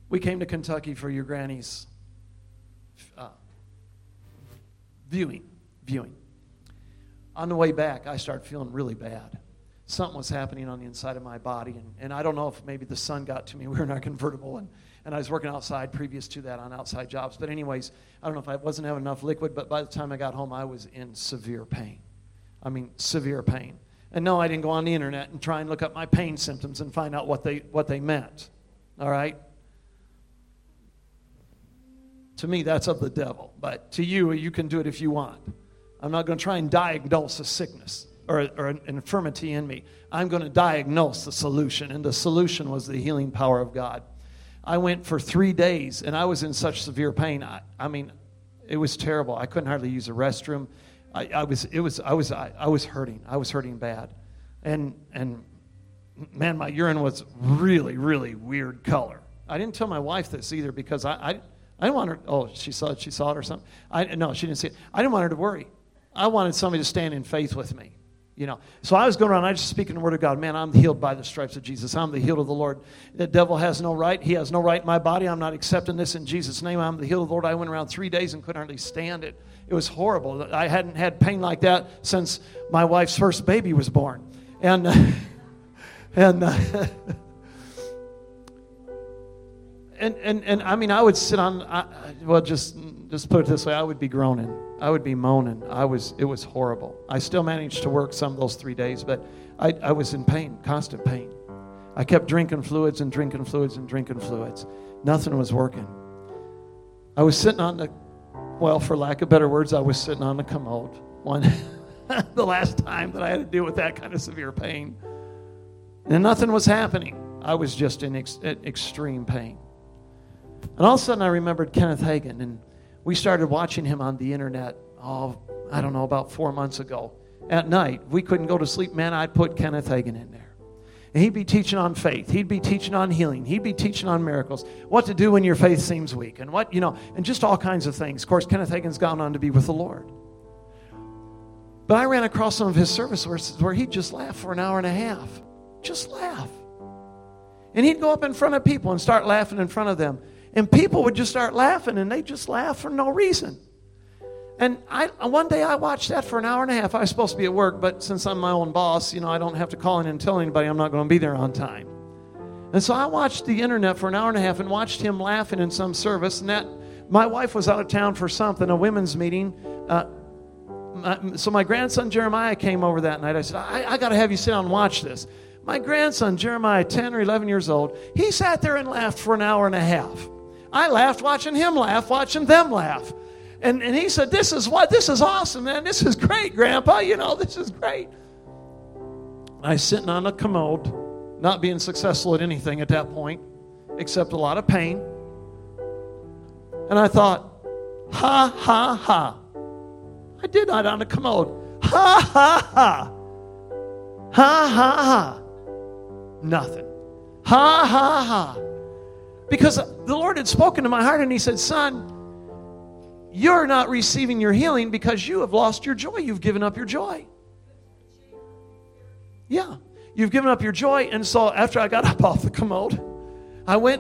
We came to Kentucky for your granny's viewing. On the way back, I started feeling really bad. Something was happening on the inside of my body, and I don't know if maybe the sun got to me. We were in our convertible, and I was working outside previous to that on outside jobs. But anyways, I don't know if I wasn't having enough liquid, but by the time I got home, I was in severe pain. I mean, severe pain. And no, I didn't go on the internet and try and look up my pain symptoms and find out what they meant. All right? To me, that's of the devil. But to you, you can do it if you want. I'm not going to try and diagnose a sickness or an infirmity in me. I'm going to diagnose the solution, and the solution was the healing power of God. I went for 3 days, and I was in such severe pain. I mean, it was terrible. I couldn't hardly use a restroom. I was hurting. I was hurting bad, and man, my urine was really, really weird color. I didn't tell my wife this either because I didn't want her. Oh, she saw it or something. No, she didn't see it. I didn't want her to worry. I wanted somebody to stand in faith with me, you know. So I was going around, I was just speaking the word of God. Man, I'm healed by the stripes of Jesus. I'm the healed of the Lord. The devil has no right. He has no right in my body. I'm not accepting this in Jesus' name. I'm the healed of the Lord. I went around 3 days and couldn't hardly stand it. It was horrible. I hadn't had pain like that since my wife's first baby was born. And I mean, I would sit on, just put it this way, I would be groaning. I would be moaning. It was horrible. I still managed to work some of those 3 days, but I was in pain, constant pain. I kept drinking fluids. Nothing was working. I was sitting on for lack of better words, I was sitting on the commode the last time that I had to deal with that kind of severe pain. And nothing was happening. I was just in extreme pain. And all of a sudden I remembered Kenneth Hagin, and we started watching him on the internet, about 4 months ago. At night, we couldn't go to sleep. Man, I'd put Kenneth Hagin in there. And he'd be teaching on faith. He'd be teaching on healing. He'd be teaching on miracles. What to do when your faith seems weak. And and just all kinds of things. Of course, Kenneth Hagin's gone on to be with the Lord. But I ran across some of his services where he'd just laugh for an hour and a half. Just laugh. And he'd go up in front of people and start laughing in front of them. And people would just start laughing, and they'd just laugh for no reason. And one day I watched that for an hour and a half. I was supposed to be at work, but since I'm my own boss, I don't have to call in and tell anybody I'm not going to be there on time. And so I watched the internet for an hour and a half and watched him laughing in some service. And my wife was out of town for something, a women's meeting. So my grandson Jeremiah came over that night. I said, I got to have you sit down and watch this. My grandson Jeremiah, 10 or 11 years old, he sat there and laughed for an hour and a half. I laughed watching him laugh, watching them laugh. And he said, this is awesome, man. This is great, Grandpa. This is great. I was sitting on a commode, not being successful at anything at that point, except a lot of pain. And I thought, ha, ha, ha. I did that on a commode. Ha, ha, ha. Ha, ha, ha. Nothing. Ha, ha, ha. Because the Lord had spoken to my heart, and He said, son, you're not receiving your healing because you have lost your joy. You've given up your joy. Yeah, you've given up your joy. And so after I got up off the commode, I went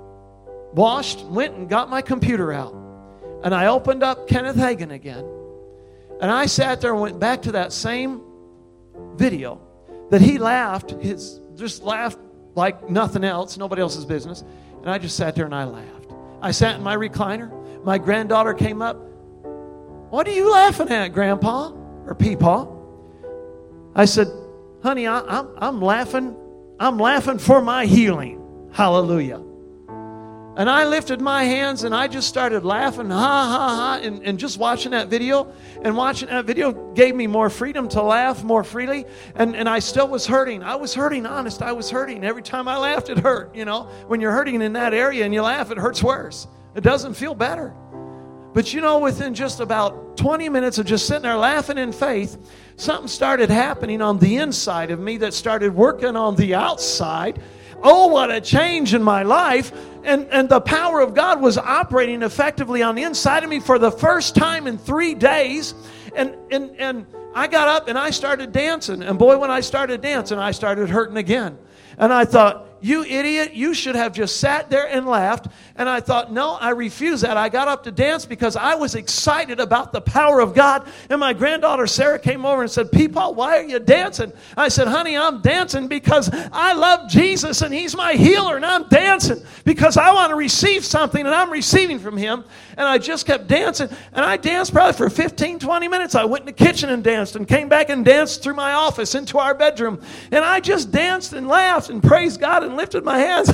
and got my computer out. And I opened up Kenneth Hagin again. And I sat there and went back to that same video that he just laughed like nothing else, nobody else's business. And I just sat there and I laughed. I sat in my recliner. My granddaughter came up. What are you laughing at, Grandpa? Or Peepaw? I said, honey, I'm laughing. I'm laughing for my healing. Hallelujah. And I lifted my hands and I just started laughing, ha, ha, ha, and just watching that video. And watching that video gave me more freedom to laugh more freely. And I still was hurting. I was hurting, honest. I was hurting. Every time I laughed, it hurt. When you're hurting in that area and you laugh, it hurts worse. It doesn't feel better. But within just about 20 minutes of just sitting there laughing in faith, something started happening on the inside of me that started working on the outside. Oh, what a change in my life. And the power of God was operating effectively on the inside of me for the first time in 3 days. And I got up and I started dancing. And boy, when I started dancing, I started hurting again. And I thought, you idiot, you should have just sat there and laughed. And I thought, no, I refuse that. I got up to dance because I was excited about the power of God. And my granddaughter Sarah came over and said, Peepaw, why are you dancing? I said, honey, I'm dancing because I love Jesus and He's my healer. And I'm dancing because I want to receive something and I'm receiving from Him. And I just kept dancing. And I danced probably for 15, 20 minutes. I went in the kitchen and danced and came back and danced through my office into our bedroom. And I just danced and laughed and praised God and lifted my hands.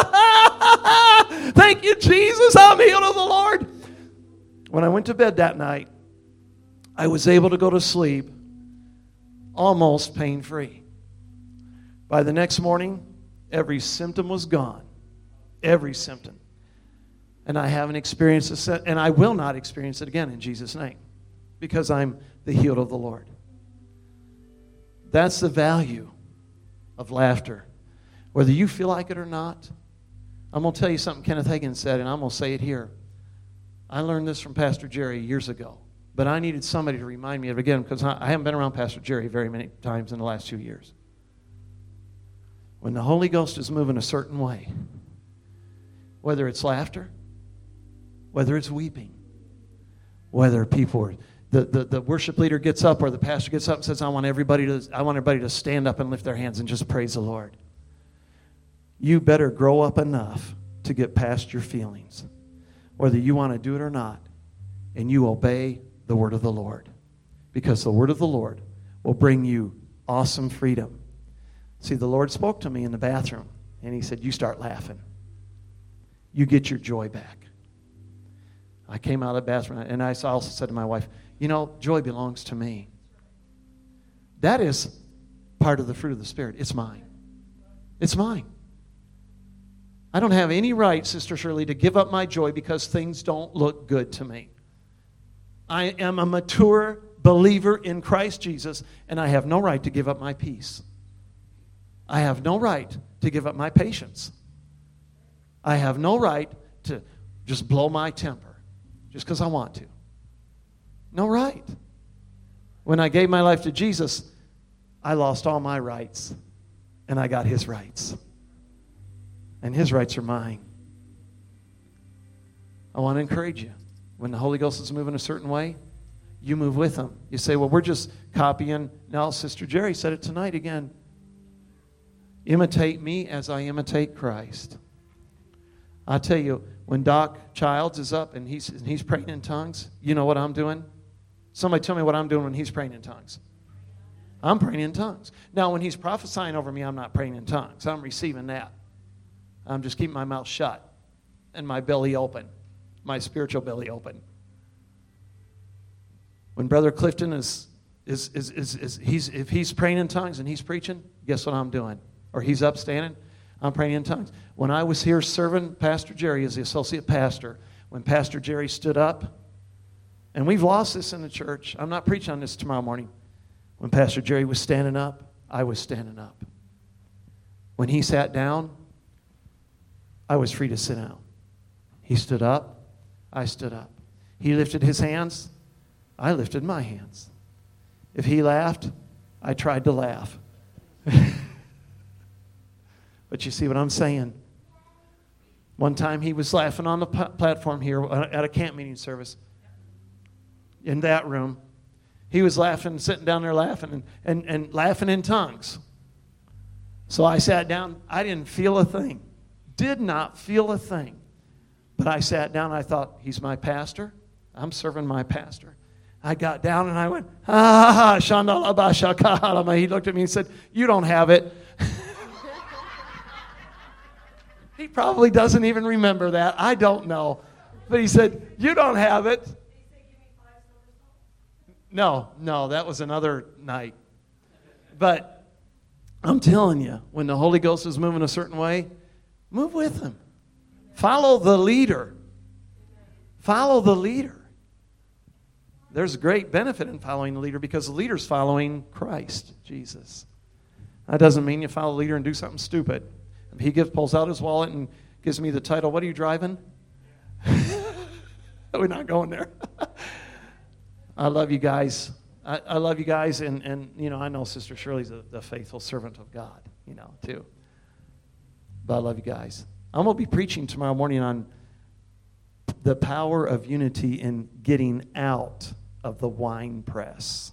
Thank you, Jesus. I'm healed of the Lord. When I went to bed that night, I was able to go to sleep almost pain-free. By the next morning, every symptom was gone. Every symptom. And I haven't experienced it, and I will not experience it again in Jesus' name, because I'm the healed of the Lord. That's the value of laughter. Whether you feel like it or not, I'm going to tell you something Kenneth Hagin said, and I'm going to say it here. I learned this from Pastor Jerry years ago, but I needed somebody to remind me of it again, because I haven't been around Pastor Jerry very many times in the last 2 years. When the Holy Ghost is moving a certain way, whether it's laughter, whether it's weeping, whether people are, the worship leader gets up or the pastor gets up and says, I want everybody to stand up and lift their hands and just praise the Lord. You better grow up enough to get past your feelings, whether you want to do it or not, and you obey the word of the Lord, because the word of the Lord will bring you awesome freedom. See, the Lord spoke to me in the bathroom, and He said, you start laughing. You get your joy back. I came out of the bathroom, and I also said to my wife, you know, joy belongs to me. That is part of the fruit of the Spirit. It's mine. It's mine. I don't have any right, Sister Shirley, to give up my joy because things don't look good to me. I am a mature believer in Christ Jesus, and I have no right to give up my peace. I have no right to give up my patience. I have no right to just blow my temper just because I want to. No right. When I gave my life to Jesus, I lost all my rights, and I got His rights. And His rights are mine. I want to encourage you. When the Holy Ghost is moving a certain way, you move with Him. You say, well, we're just copying. Now, Sister Jerry said it tonight again. Imitate me as I imitate Christ. I tell you, when Doc Childs is up and he's praying in tongues, you know what I'm doing? Somebody tell me what I'm doing when he's praying in tongues. I'm praying in tongues. Now, when he's prophesying over me, I'm not praying in tongues. I'm receiving that. I'm just keeping my mouth shut and my belly open, my spiritual belly open. When Brother Clifton if he's praying in tongues and he's preaching, guess what I'm doing? Or he's up standing, I'm praying in tongues. When I was here serving Pastor Jerry as the associate pastor, when Pastor Jerry stood up, and we've lost this in the church. I'm not preaching on this tomorrow morning. When Pastor Jerry was standing up, I was standing up. When he sat down, I was free to sit down. He stood up, I stood up. He lifted his hands, I lifted my hands. If he laughed, I tried to laugh. But you see what I'm saying? One time he was laughing on the platform here at a camp meeting service. In that room. He was laughing, sitting down there laughing and laughing in tongues. So I sat down. I didn't feel a thing. Did not feel a thing. But I sat down and I thought, he's my pastor. I'm serving my pastor. I got down and I went, Shandalabashakahalama. He looked at me and said, you don't have it. He probably doesn't even remember that. I don't know. But he said, you don't have it. No, that was another night. But I'm telling you, when the Holy Ghost is moving a certain way, move with Him. Follow the leader. Follow the leader. There's great benefit in following the leader because the leader's following Christ, Jesus. That doesn't mean you follow the leader and do something stupid. If he pulls out his wallet and gives me the title, what are you driving? We're not going there. I love you guys. I love you guys, and you know, I know Sister Shirley's the faithful servant of God, you know, too. But I love you guys. I'm going to be preaching tomorrow morning on the power of unity in getting out of the wine press.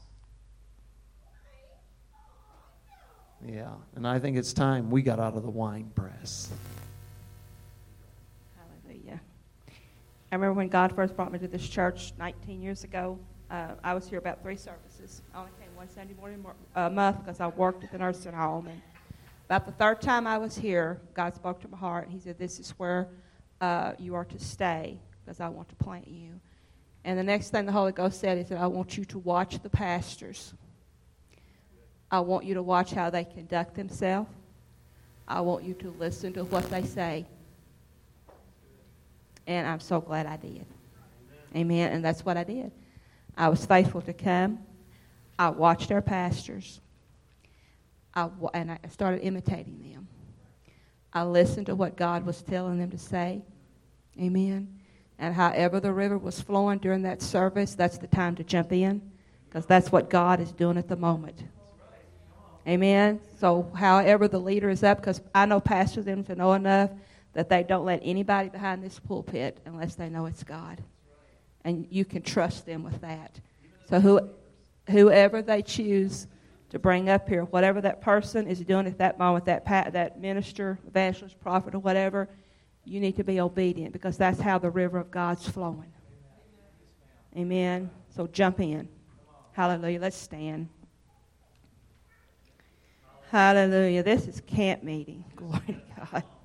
Yeah, and I think it's time we got out of the wine press. Hallelujah. I remember when God first brought me to this church 19 years ago. I was here about 3 services. I only came one Sunday morning a month because I worked at the nursing home. And about the 3rd time I was here, God spoke to my heart. And he said, this is where you are to stay because I want to plant you. And the next thing the Holy Ghost said, he said, I want you to watch the pastors. I want you to watch how they conduct themselves. I want you to listen to what they say. And I'm so glad I did. Amen. And that's what I did. I was faithful to come. I watched our pastors. And I started imitating them. I listened to what God was telling them to say. Amen. And however the river was flowing during that service, that's the time to jump in, because that's what God is doing at the moment. Amen. So however the leader is up, because I know pastors them to know enough that they don't let anybody behind this pulpit unless they know it's God. And you can trust them with that. So whoever they choose to bring up here, whatever that person is doing at that moment, that minister, evangelist, prophet, or whatever, you need to be obedient, because that's how the river of God's flowing. Amen. So jump in. Hallelujah. Let's stand. Hallelujah. This is camp meeting. Glory to God.